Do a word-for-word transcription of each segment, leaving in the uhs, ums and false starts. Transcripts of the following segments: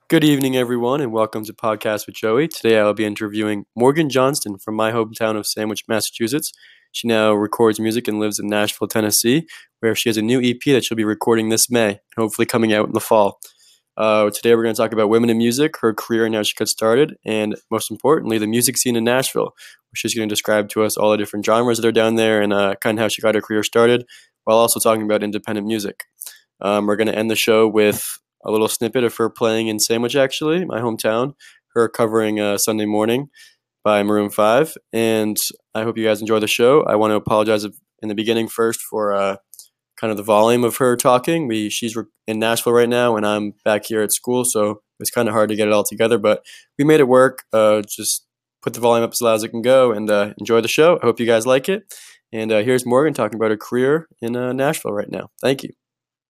Good evening, everyone, and welcome to Podcast with Joey. Today I will be interviewing Morgan Johnston from my hometown of Sandwich, Massachusetts. She now records music and lives in Nashville, Tennessee, where she has a new E P that she'll be recording this May, hopefully coming out in the fall. Uh, today we're going to talk about women in music, her career and how she got started, and most importantly, the music scene in Nashville, where she's going to describe to us all the different genres that are down there and uh, kind of how she got her career started, while also talking about independent music. Um, we're going to end the show with a little snippet of her playing in Sandwich, actually, my hometown, her covering uh, Sunday Morning by Maroon five. And I hope you guys enjoy the show. I want to apologize in the beginning first for uh, kind of the volume of her talking. We She's in Nashville right now, and I'm back here at school, so it's kind of hard to get it all together. But we made it work. Uh, just put the volume up as loud as it can go and uh, enjoy the show. I hope you guys like it. And uh, here's Morgan talking about her career in uh, Nashville right now. Thank you.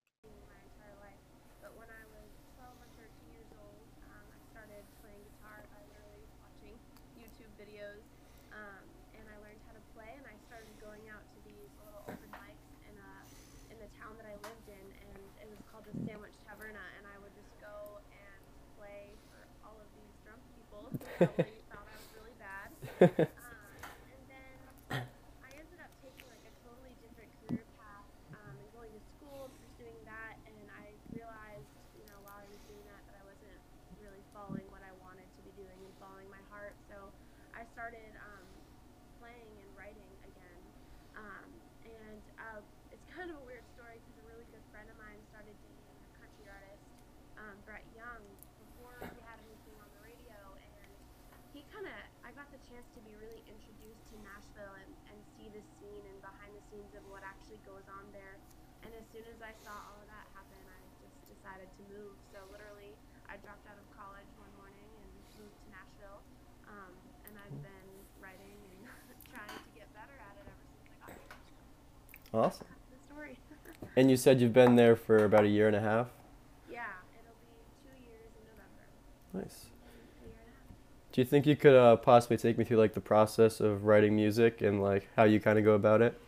Awesome. And you said you've been there for about a year and a half? Nice. Do you think you could uh, possibly take me through like the process of writing music and like how you kind of go about it?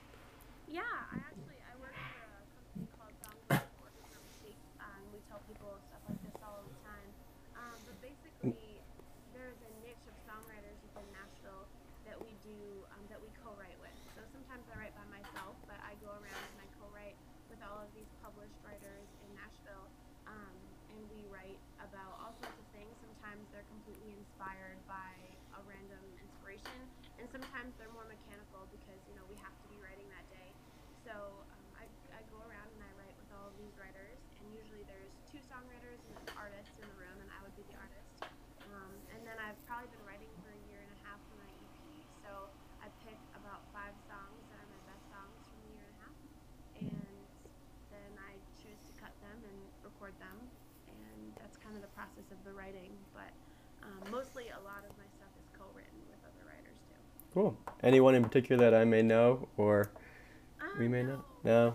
Cool. Anyone in particular that I may know or we may know? No?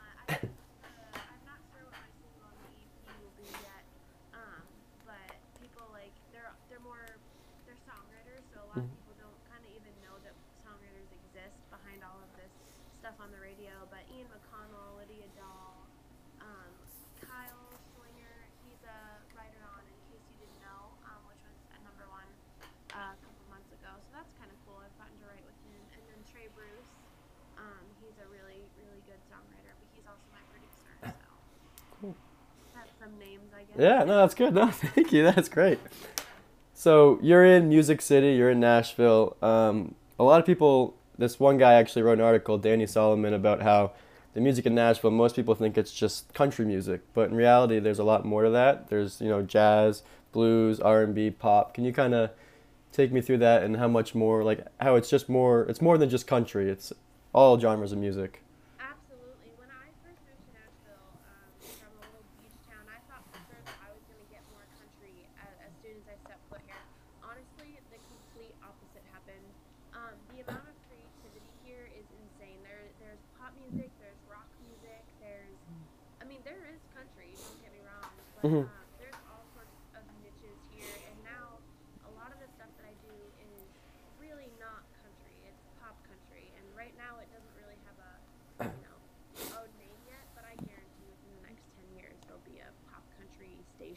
Yeah, no, that's good. No, thank you. That's great. So you're in Music City, you're in Nashville. Um, a lot of people, this one guy actually wrote an article, Danny Solomon, about how the music in Nashville, most people think it's just country music, but in reality, there's a lot more to that. There's, you know, jazz, blues, R and B, pop. Can you kind of take me through that and how much more, like, how it's just more, it's more than just country. It's all genres of music. Hmm.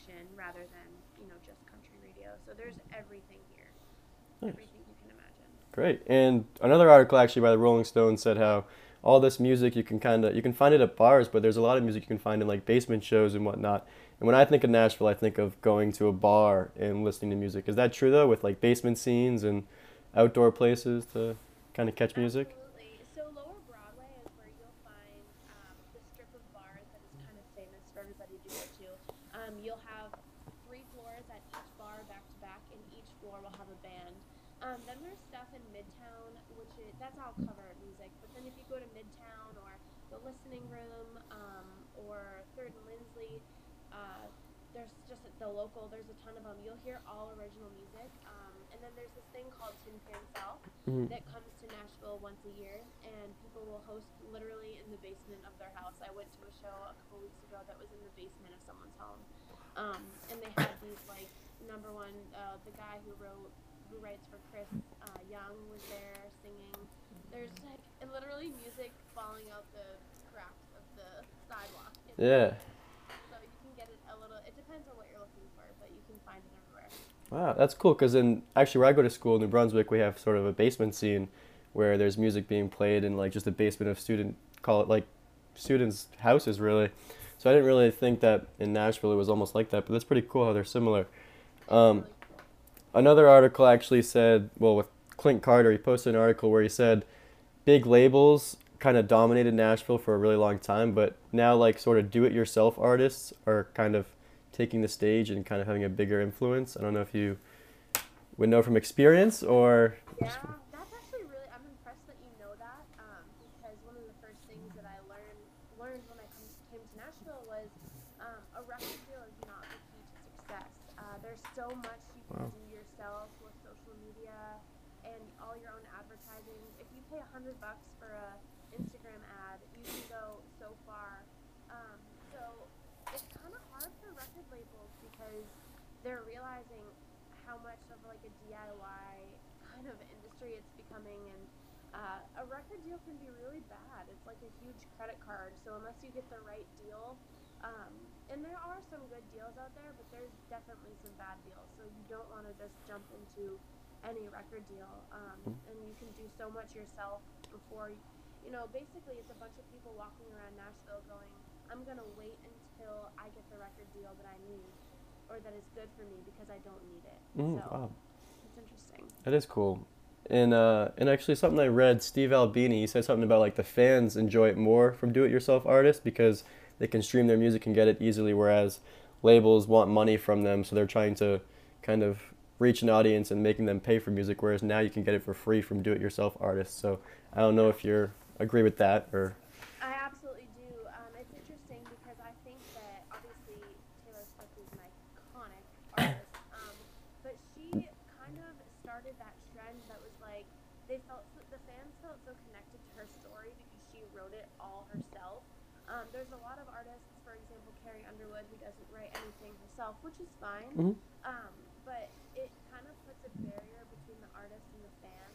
station rather than, you know, just country radio. So there's everything here, Nice. everything you can imagine. Great. And another article actually by the Rolling Stone said how all this music you can kind of you can find it at bars, but there's a lot of music you can find in like basement shows and whatnot. And when I think of Nashville, I think of going to a bar and listening to music. Is that true though, with like basement scenes and outdoor places to kind of catch music? Absolutely. So Lower Broadway is where you'll find um, the strip of bars that is kind of famous for everybody to go to. Um, you'll have three floors at each bar back to back, and each floor will have a band. Um, then there's stuff in Midtown, which is that's all covered music. But then if you go to Midtown or the Listening Room um, or Third and Lindsley, uh, there's just the local. There's a ton of them. You'll hear all original music. Um, and then there's this thing called Tin Pan South Hmm. that comes to Nashville once a year, and people will host literally in the basement of their house. I went to a show a couple weeks ago that was in the basement of someone's home, um, and they had these like number one, uh, the guy who wrote who writes for Chris uh, Young was there singing. There's like literally music falling out the cracks of the sidewalk in Yeah. Nashville, so you can get it a little. It depends on what you're looking for, but you can find it everywhere. Wow, that's cool. Because in actually where I go to school in New Brunswick, we have sort of a basement scene where there's music being played in like just the basement of student call it like students' houses really. So I didn't really think that in Nashville it was almost like that, but that's pretty cool how they're similar. It's Um, really cool. Another article actually said, well, with Clint Carter, he posted an article where he said big labels kind of dominated Nashville for a really long time, but now like sort of do-it-yourself artists are kind of taking the stage and kind of having a bigger influence. I don't know if you would know from experience or just. Yeah, that's actually really. I'm impressed that you know that, um, because one of the first things that I learned learned when I come, came to Nashville was um, a record deal is not the key to success. Uh, there's so much you can Wow. do yourself with social media and all your own advertising. If you pay a hundred bucks for a Instagram ad, you can go so far. Um, so it's kind of hard for record labels because they're realizing how much of like a D I Y kind of industry it's becoming, and uh, a record deal can be really bad. It's like a huge credit card, so unless you get the right deal, um, and there are some good deals out there, but there's definitely some bad deals, so you don't want to just jump into any record deal, um, and you can do so much yourself before you, you know, basically it's a bunch of people walking around Nashville going, I'm gonna wait until I get the record deal that I need or that is good for me because I don't need it. Mm, So wow, it's interesting. that is cool. And uh, and actually something I read, Steve Albini, he said something about like the fans enjoy it more from do-it-yourself artists because they can stream their music and get it easily, whereas labels want money from them, so they're trying to kind of reach an audience and making them pay for music, whereas now you can get it for free from do-it-yourself artists. So I don't know if you agree with that or. I absolutely do. Um, it's interesting because I think that obviously Taylor Swift is an iconic artist, um, but she kind of started that trend that was like they felt so, the fans felt so connected to her story because she wrote it all herself. Um, there's a lot of artists, for example, Carrie Underwood, who doesn't write anything herself, which is fine. Mhm. Um, but it kind of puts a barrier between the artist and the fans.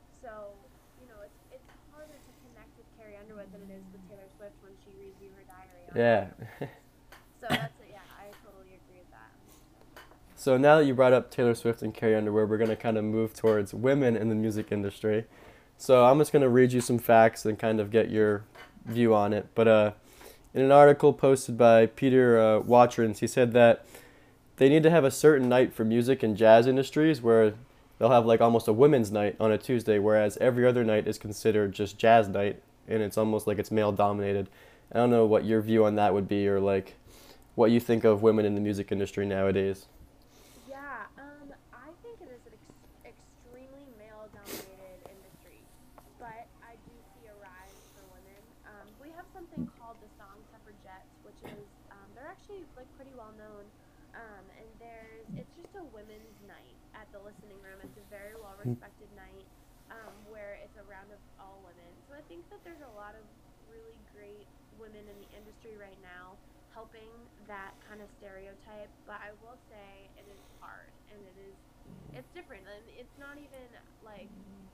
So you know, it's it's harder to connect with Carrie Underwood than it is with Taylor Swift when she reads you her diary on Yeah. April fifteenth. So that's it. Yeah, I totally agree with that. So now that you brought up Taylor Swift and Carrie Underwood, we're going to kind of move towards women in the music industry. So I'm just going to read you some facts and kind of get your view on it. But uh, in an article posted by Peter uh, Watrins, he said that they need to have a certain night for music and jazz industries where they'll have like almost a women's night on a Tuesday, whereas every other night is considered just jazz night, and it's almost like it's male dominated. I don't know what your view on that would be, or like what you think of women in the music industry nowadays. Yeah, um, I think it is an ex- extremely male-dominated industry, but I do see a rise for women. Um, we have something called the Song Suffragettes, which is um, they're actually like pretty well known, um, and there's it's just a women's night at the Listening Room. It's a very well-respected night um, where it's a round of all women. So I think that there's a lot of really great women in the industry right now helping that kind of stereotype, but I will say it is hard and it is it's different and it's not even like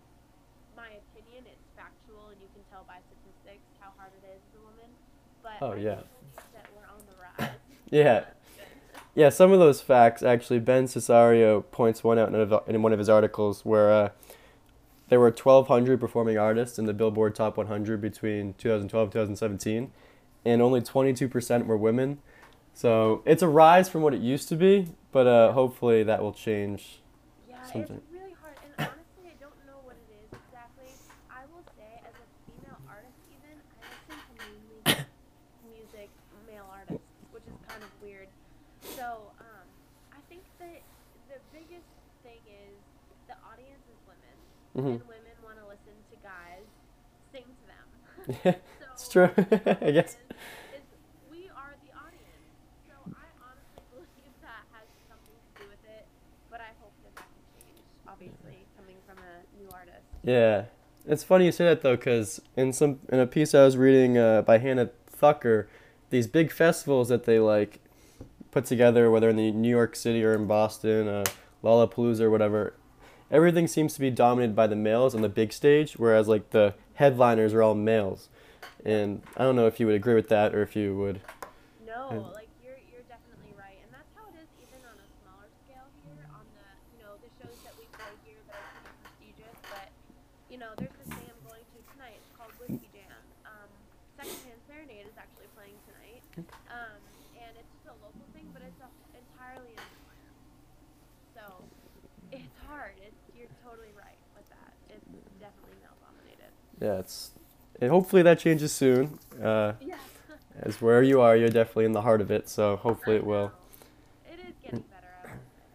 my opinion, it's factual and you can tell by statistics how hard it is as a woman. But Oh I yeah, do believe that we're on the rise. So yeah, that's good. Yeah, some of those facts actually. Ben Cesario points one out in, a, in one of his articles where uh, there were twelve hundred performing artists in the Billboard Top one hundred between two thousand twelve and two thousand seventeen, and only twenty-two percent were women. So it's a rise from what it used to be, but uh, hopefully that will change Yeah, it's sometime. really hard, and honestly, I don't know what it is exactly. I will say, as a female artist, even I listen to mainly just music male artists, which is kind of weird. So, um, I think that the biggest thing is the audience is women, Hmm. and women want to listen to guys sing to them. Yeah, So it's true. the I problem guess. is, is we are the audience. So I honestly believe that has something to do with it, but I hope that that can change. Obviously, coming from a new artist. Yeah, it's funny you say that though, because in some in a piece I was reading uh, by Hannah Thucker, these big festivals that they like put together, whether in the New York City or in Boston, uh, Lollapalooza or whatever, everything seems to be dominated by the males on the big stage, whereas like the headliners are all males. Yep. And I don't know if you would agree with that or if you would. uh, No, like you're you're definitely right, and that's how it is even on a smaller scale here. On the you know the shows that we play here that are pretty prestigious, but you know there's this thing I'm going to tonight. It's called Whiskey Jam. Um, Secondhand Serenade is actually playing tonight, um, and it's just a local thing, but it's a, entirely in Atlanta. So it's hard. It's you're totally right with that. It's definitely male dominated. Yeah, it's and hopefully that changes soon. Uh, Yeah. as where you are, you're definitely in the heart of it, so hopefully I it will. know. It is getting better, I will say.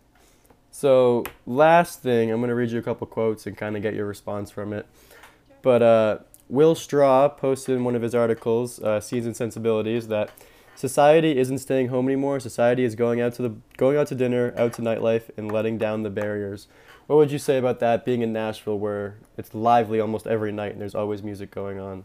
So last thing, I'm gonna read you a couple quotes and kind of get your response from it. Sure. But uh, Will Straw posted in one of his articles, uh, Seeds and Sensibilities, that society isn't staying home anymore. Society is going out to the going out to dinner, out to nightlife, and letting down the barriers. What would you say about that? Being in Nashville, where it's lively almost every night, and there's always music going on.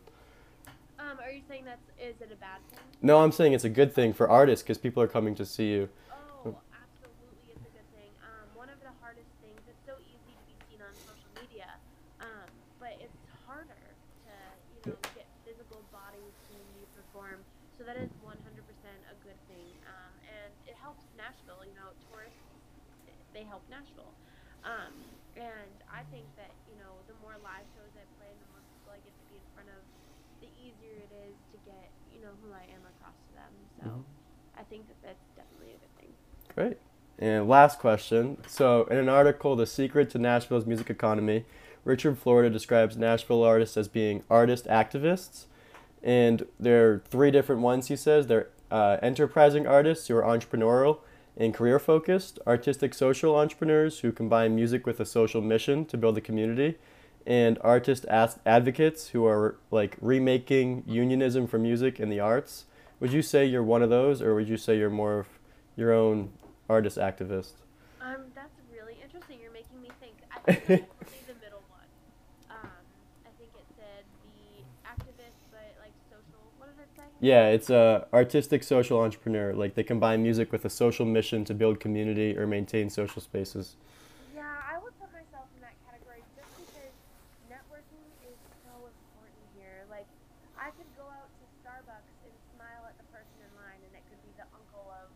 Um, are you saying that's is it a bad thing? No, I'm saying it's a good thing for artists because people are coming to see you. Oh, absolutely, it's a good thing. Um, one of the hardest things. It's so easy to be seen on social media, um, but it's harder to you know get physical bodies seeing you perform. So that is one hundred percent a good thing, um, and it helps Nashville. You know, tourists they help Nashville, um, and I think that you know the more live shows I play, and the more people I get to be in front of, the easier it is to get you know who I am across to them. So Mhm. I think that that's definitely a good thing. Great. And last question. So, in an article, The Secret to Nashville's Music Economy, Richard Florida describes Nashville artists as being artist activists. And there are three different ones, he says. They're uh, enterprising artists who are entrepreneurial and career focused, artistic social entrepreneurs who combine music with a social mission to build a community, and artist as- advocates who are like remaking unionism for music and the arts. Would you say you're one of those, or would you say you're more of your own artist activist? Um, that's really interesting. You're making me think. I think I'm definitely the middle one. Um, I think it said the activist, but like social. What did it say? Yeah, it's a artistic social entrepreneur. Like they combine music with a social mission to build community or maintain social spaces. Yeah, I would put myself in that category just because networking is so important here. Like, I could go out to Starbucks and smile at the person in line, and it could be the uncle of,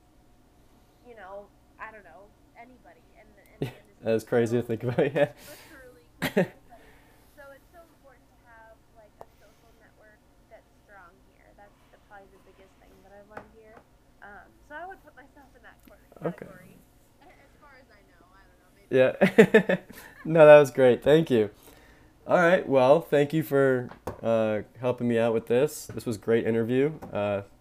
you know, I don't know, anybody in the, in the industry. That's crazy to So, think about. Yeah. literally, could be anybody. So it's so important to have, like, a social network that's strong here. That's the, probably the biggest thing that I've learned here. Um, so I would put myself in that cor- Okay. category. A- As far as I know, I don't know, maybe. Yeah. No, that was great. Thank you. All right. Well, thank you for uh, helping me out with this. This was a great interview. Uh,